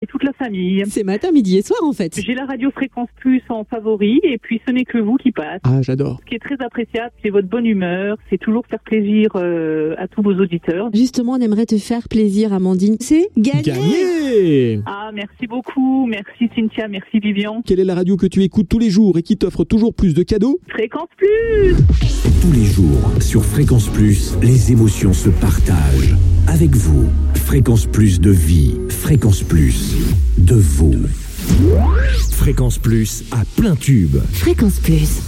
toute la famille. C'est matin, midi et soir en fait. J'ai la radio Fréquence Plus en favori et puis ce n'est que vous qui passe. Ah, j'adore. Ce qui est très appréciable, c'est votre bonne humeur, c'est toujours faire plaisir à tous vos auditeurs. Justement, on aimerait te faire plaisir, Amandine. C'est gagné. Ah, merci beaucoup, merci Cynthia, merci Vivian. Quelle est la radio que tu écoutes tous les jours et qui t'offre toujours plus de cadeaux? Fréquence Plus. Tous les jours, sur Fréquence Plus, les émotions se partagent. Avec vous, Fréquence Plus de vie, Fréquence Plus de vous. Fréquence Plus à plein tube. Fréquence Plus.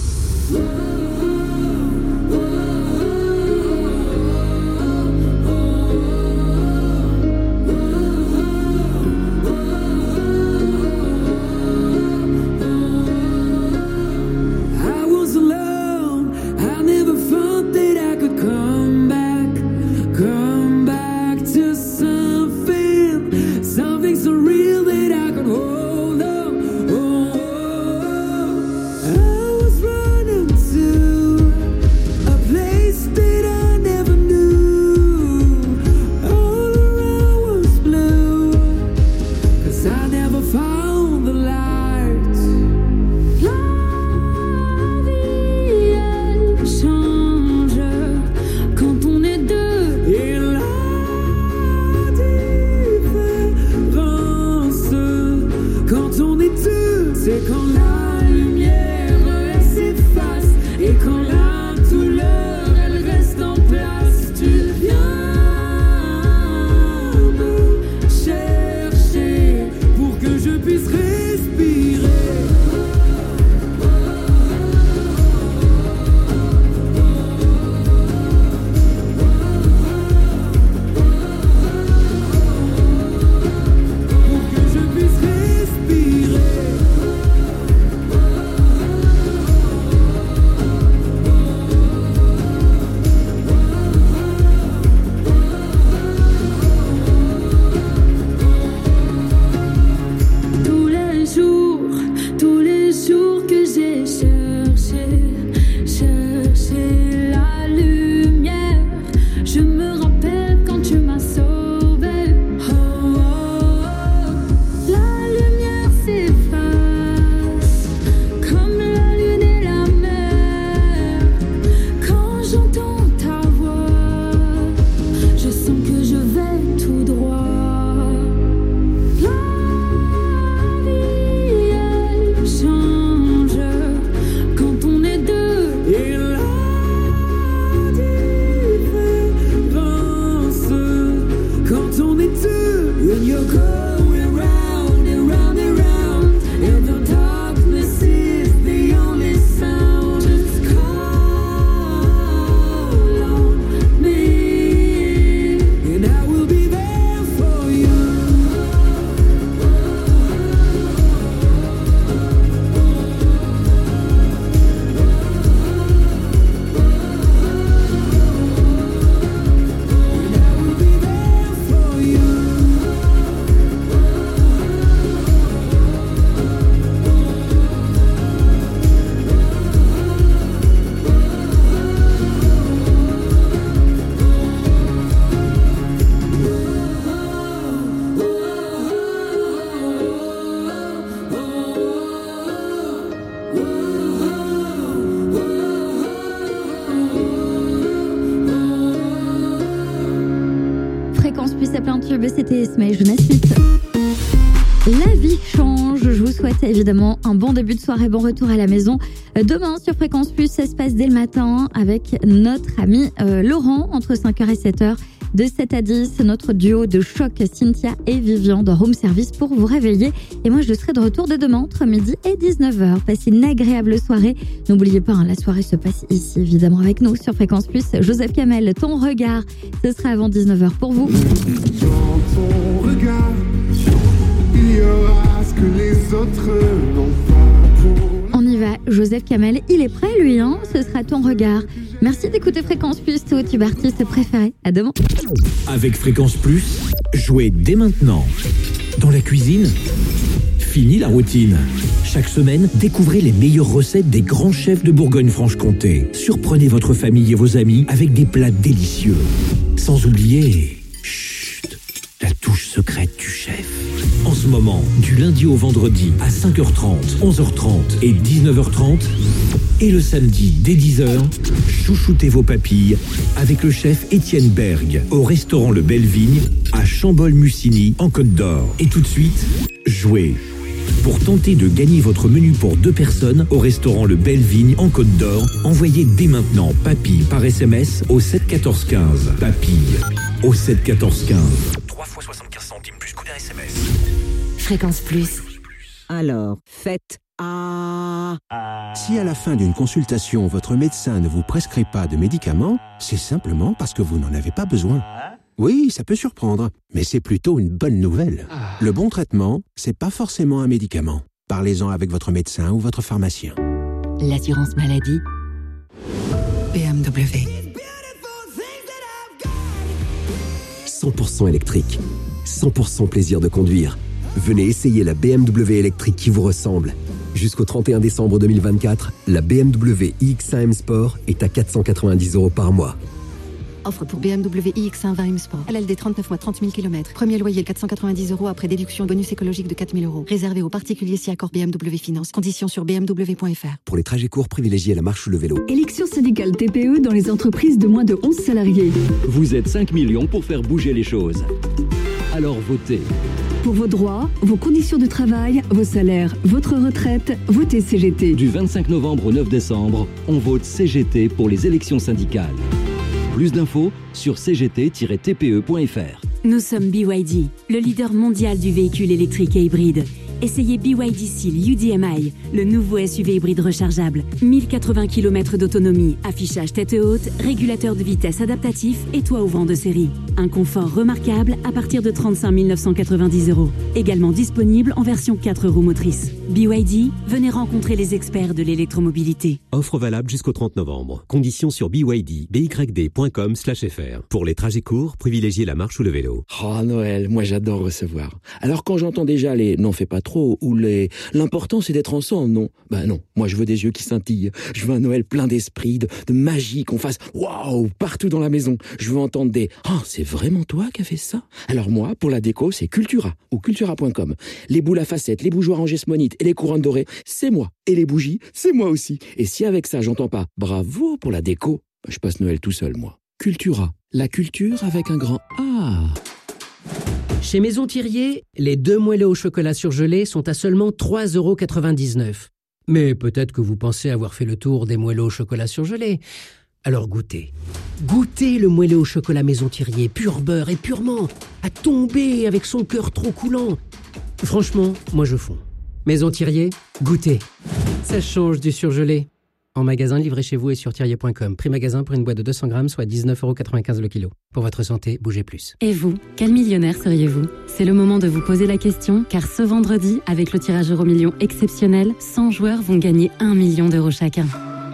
C'était Ismaël Jonas-Smith. La vie change. Je vous souhaite évidemment un bon début de soirée, bon retour à la maison. Demain sur Fréquence Plus, ça se passe dès le matin avec notre ami Laurent entre 5h et 7h. De 7 à 10, notre duo de choc Cynthia et Vivian de Room Service pour vous réveiller. Et moi, je serai de retour dès demain entre midi et 19h. Passez une agréable soirée. N'oubliez pas, la soirée se passe ici, évidemment, avec nous sur Fréquence Plus. Joseph Kamel, ton regard, ce sera avant 19h pour vous. Dans ton regard, il y aura ce que les autres n'ont pas pour... On y va, Joseph Kamel, il est prêt lui, hein? Ce sera ton regard. Merci d'écouter Fréquence Plus, ton tube artiste préféré. À demain. Avec Fréquence Plus, jouez dès maintenant. Dans la cuisine, fini la routine. Chaque semaine, découvrez les meilleures recettes des grands chefs de Bourgogne-Franche-Comté. Surprenez votre famille et vos amis avec des plats délicieux. Sans oublier, chut, la touche secrète du chef. En ce ce moment, du lundi au vendredi à 5h30, 11h30 et 19h30. Et le samedi, dès 10h, chouchoutez vos papilles avec le chef Étienne Berg au restaurant Le Belle Vigne à Chambol-Musigny en Côte d'Or. Et tout de suite, jouez. Pour tenter de gagner votre menu pour 2 personnes au restaurant Le Belle Vigne en Côte d'Or, envoyez dès maintenant papille par SMS au 7 14 15. Papille au 7 14 15. 3 fois 75 centimes plus coût d'un SMS. Fréquence Plus. Alors, faites A. Si à la fin d'une consultation, votre médecin ne vous prescrit pas de médicaments, c'est simplement parce que vous n'en avez pas besoin. Oui, ça peut surprendre, mais c'est plutôt une bonne nouvelle. Le bon traitement, c'est pas forcément un médicament. Parlez-en avec votre médecin ou votre pharmacien. L'assurance maladie. BMW. 100% électrique. 100% plaisir de conduire. Venez essayer la BMW électrique qui vous ressemble. Jusqu'au 31 décembre 2024, la BMW iX1 M Sport est à 490 € par mois. Offre pour BMW iX1 20 M Sport. LLD 39 mois, 30 000 km. Premier loyer 490 € après déduction bonus écologique de 4 000 €. Réservé aux particuliers si accord BMW Finance. Conditions sur bmw.fr. Pour les trajets courts, privilégiez la marche ou le vélo. Élection syndicale TPE dans les entreprises de moins de 11 salariés. Vous êtes 5 millions pour faire bouger les choses. Alors votez. Pour vos droits, vos conditions de travail, vos salaires, votre retraite, votez CGT. Du 25 novembre au 9 décembre, on vote CGT pour les élections syndicales. Plus d'infos sur cgt-tpe.fr. Nous sommes BYD, le leader mondial du véhicule électrique et hybride. Essayez BYD Seal UDMI, le nouveau SUV hybride rechargeable. 1080 km d'autonomie, affichage tête haute, régulateur de vitesse adaptatif et toit ouvrant de série. Un confort remarquable à partir de 35 990 €. Également disponible en version 4 roues motrices. BYD, venez rencontrer les experts de l'électromobilité. Offre valable jusqu'au 30 novembre. Conditions sur byd.com/fr. Pour les trajets courts, privilégiez la marche ou le vélo. Oh Noël, moi j'adore recevoir. Alors quand j'entends déjà les « n'en fais pas trop » ou les « l'important c'est d'être ensemble », non. Ben non, moi je veux des yeux qui scintillent. Je veux un Noël plein d'esprit, de magie, qu'on fasse « waouh » partout dans la maison. Je veux entendre des « oh, c'est vraiment toi qui as fait ça ?» Alors moi, pour la déco, c'est Cultura ou cultura.com. Les boules à facettes, les bougeoirs en gesmonite et les couronnes dorées, c'est moi. Et les bougies, c'est moi aussi. Et si avec ça j'entends pas « bravo pour la déco », ben, je passe Noël tout seul, moi. Cultura, la culture avec un grand A. Chez Maison Thirier, les 2 moelleux au chocolat surgelé sont à seulement 3,99 €. Mais peut-être que vous pensez avoir fait le tour des moelleux au chocolat surgelés. Alors goûtez. Goûtez le moelleux au chocolat Maison Thirier, pur beurre et purement, à tomber avec son cœur trop coulant. Franchement, moi je fonds. Maison Thirier, goûtez. Ça change du surgelé. En magasin, livré chez vous et sur thirier.com. Prix magasin pour une boîte de 200 grammes, soit 19,95 € le kilo. Pour votre santé, bougez plus. Et vous, quel millionnaire seriez-vous ? C'est le moment de vous poser la question, car ce vendredi, avec le tirage Euro-Millions exceptionnel, 100 joueurs vont gagner 1 million € chacun.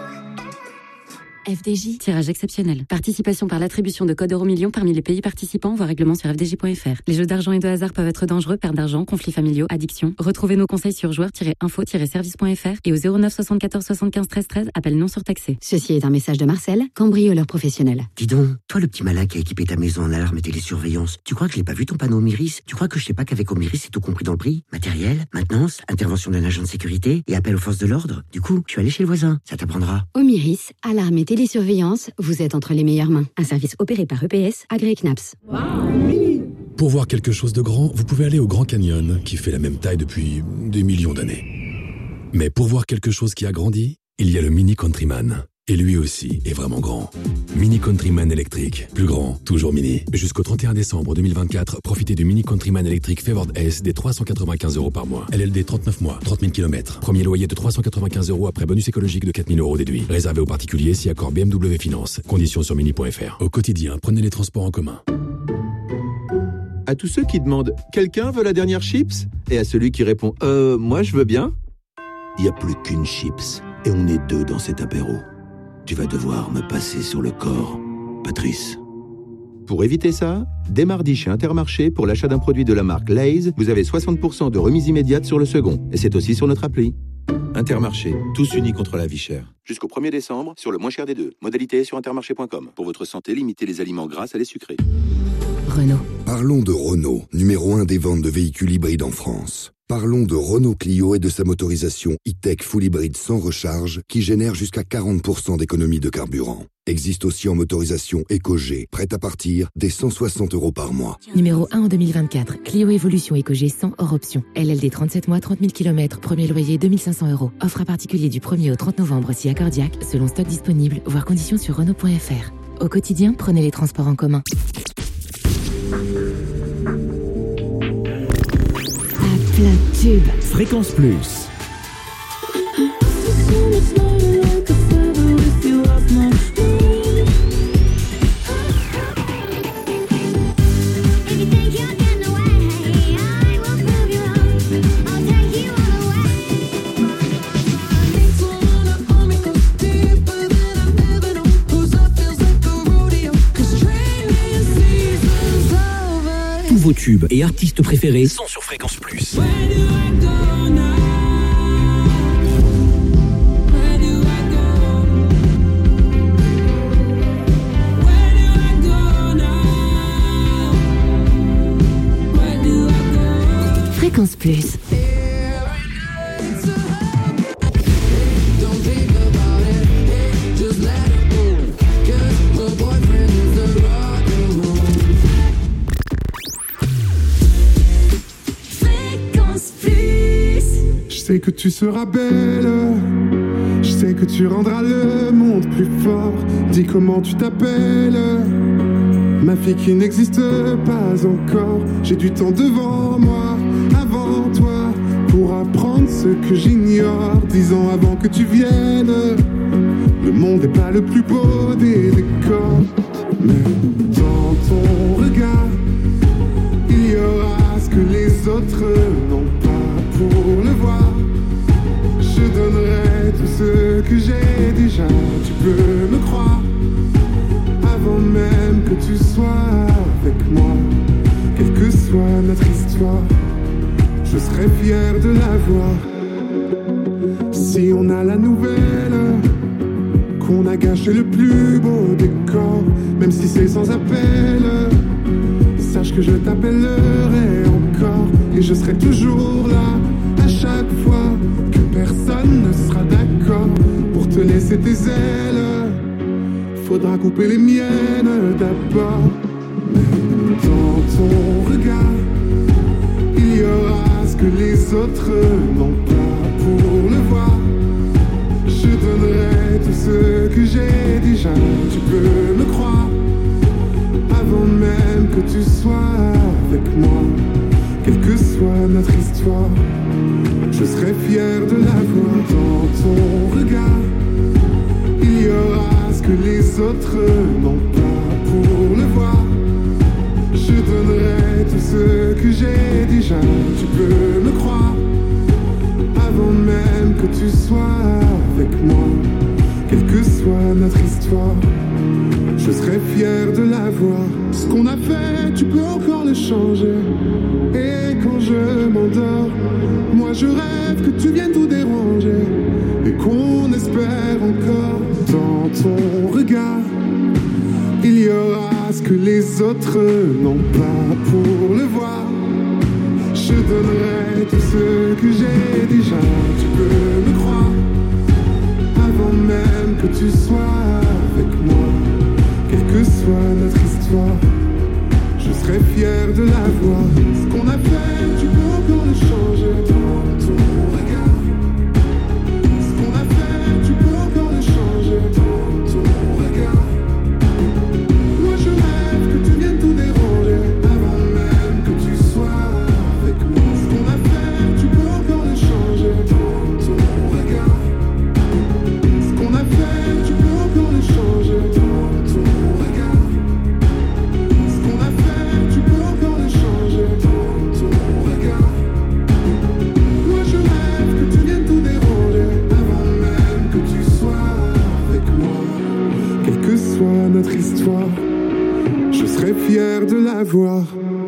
FDJ, tirage exceptionnel. Participation par l'attribution de codes Euro-Millions parmi les pays participants, voire règlement sur fdj.fr. Les jeux d'argent et de hasard peuvent être dangereux, perte d'argent, conflits familiaux, addiction. Retrouvez nos conseils sur joueurs-info-service.fr et au 09 74 75 13 13, appel non surtaxé. Ceci est un message de Marcel, cambrioleur professionnel. Dis donc, toi le petit malin qui a équipé ta maison en alarme et télésurveillance, tu crois que je n'ai pas vu ton panneau Omiris ? Tu crois que je sais pas qu'avec Omiris c'est tout compris dans le prix ? Matériel, maintenance, intervention d'un agent de sécurité et appel aux forces de l'ordre ? Du coup, je suis allé chez le voisin, ça t'apprendra. Omiris, alarme et télésurveillance, vous êtes entre les meilleures mains. Un service opéré par EPS, agréé CNAPS. Pour voir quelque chose de grand, vous pouvez aller au Grand Canyon, qui fait la même taille depuis des millions d'années. Mais pour voir quelque chose qui a grandi, il y a le Mini Countryman. Et lui aussi est vraiment grand. Mini Countryman électrique. Plus grand, toujours mini. Jusqu'au 31 décembre 2024, profitez du Mini Countryman électrique Favored S des 395 € par mois. LLD 39 mois, 30 000 km. Premier loyer de 395 € après bonus écologique de 4 000 € déduit. Réservé aux particuliers si accord BMW Finance. Conditions sur mini.fr. Au quotidien, prenez les transports en commun. À tous ceux qui demandent « Quelqu'un veut la dernière chips ?» et à celui qui répond « moi je veux bien », il n'y a plus qu'une chips et on est 2 dans cet apéro. Tu vas devoir me passer sur le corps, Patrice. Pour éviter ça, dès mardi chez Intermarché, pour l'achat d'un produit de la marque Lay's, vous avez 60% de remise immédiate sur le second. Et c'est aussi sur notre appli. Intermarché, tous unis contre la vie chère. Jusqu'au 1er décembre, sur le moins cher des deux. Modalité sur intermarché.com. Pour votre santé, limitez les aliments gras à les sucrés. Renault. Parlons de Renault, numéro 1 des ventes de véhicules hybrides en France. Parlons de Renault Clio et de sa motorisation e-tech full hybride sans recharge qui génère jusqu'à 40% d'économie de carburant. Existe aussi en motorisation EcoG, prête à partir dès 160 € par mois. Numéro 1 en 2024, Clio Evolution EcoG 100 hors option. LLD 37 mois, 30 000 km, premier loyer 2 500 €. Offre à particulier du 1er au 30 novembre si accordiaque, selon stock disponible, voire conditions sur Renault.fr. Au quotidien, prenez les transports en commun. Plein tube. Fréquence Plus. Tous vos tubes et artistes préférés sont sur Fréquence Plus. Fréquence Plus. Je sais que tu seras belle, je sais que tu rendras le monde plus fort. Dis comment tu t'appelles, ma fille qui n'existe pas encore. J'ai du temps devant moi, avant toi, pour apprendre ce que j'ignore. 10 ans avant que tu viennes, le monde n'est pas le plus beau des décors. Mais dans ton regard, il y aura ce que les autres n'ont pas pour le voir. Je donnerai tout ce que j'ai déjà, tu peux me croire. Avant même que tu sois avec moi, quelle que soit notre histoire, je serai fier de la voir. Si on a la nouvelle qu'on a gâché le plus beau décor, même si c'est sans appel, sache que je t'appellerai encore et je serai toujours là à chaque fois que personne ne sera d'accord pour te laisser tes ailes. Faudra couper les miennes d'abord. Mais dans ton regard, il y aura ce que les autres n'ont pas pour le voir. Je donnerai tout ce que j'ai déjà, tu peux me croire. Avant même que tu sois avec moi, quelle que soit notre histoire, je serai fier de la voir. Dans ton regard, il y aura ce que les autres n'ont pas pour le voir. Je donnerai tout ce que j'ai déjà, tu peux me croire. Avant même que tu sois avec moi, quelle que soit notre histoire, je serai fier de la voir. Ce qu'on a fait, tu peux encore le changer. Et quand je m'endors, moi je rêve que tu viennes tout déranger. Et qu'on espère encore. Dans ton regard, il y aura ce que les autres n'ont pas pour le voir. Je donnerai tout ce que j'ai déjà, tu peux me croire. Avant même que tu sois avec moi, quelle que soit notre histoire, je serai fier de la voir. Ce qu'on a fait, tu peux encore le changer. Dans ton regard, ce qu'on a fait, tu peux encore le changer. Dans ton regard, moi je rêve que tu viennes tout déranger. Avant même que tu sois avec moi. Ce qu'on a fait, tu peux encore le changer. Dans ton regard, ce qu'on a fait, tu peux encore le changer. Dans ton regard, ce qu'on a fait, tu peux encore le changer. Dans ton regard, moi je rêve que tu viennes tout déranger. Avant même que tu sois avec moi, quelle que soit notre histoire, je serai fier de la voir.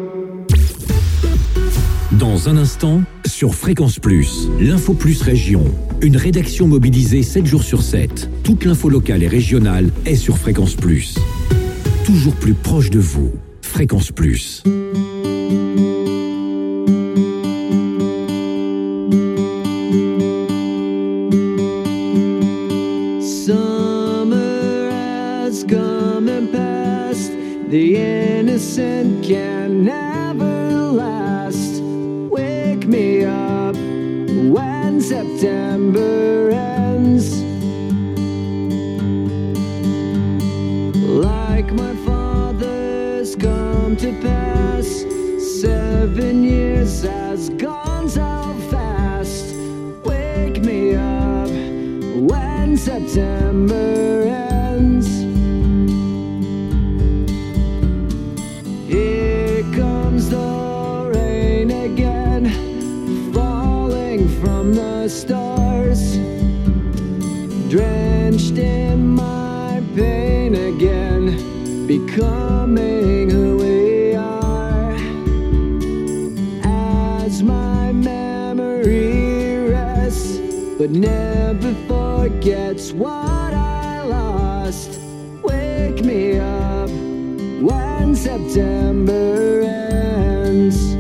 Dans un instant, sur Fréquence Plus, l'Info Plus Région. Une rédaction mobilisée 7 jours sur 7. Toute l'info locale et régionale est sur Fréquence Plus. Toujours plus proche de vous. Fréquence Plus. Summer has come and passed. The innocent can never last. Wake me up when September ends. Like my father's come to pass. 7 years has gone so fast. Wake me up when September ends. Here comes the rain again, falling from the stars, drenched in my pain again, becoming who we are. As my memory rests, but never forgets what I lost. Wake me up when September ends.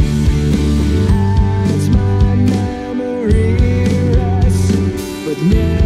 Yeah.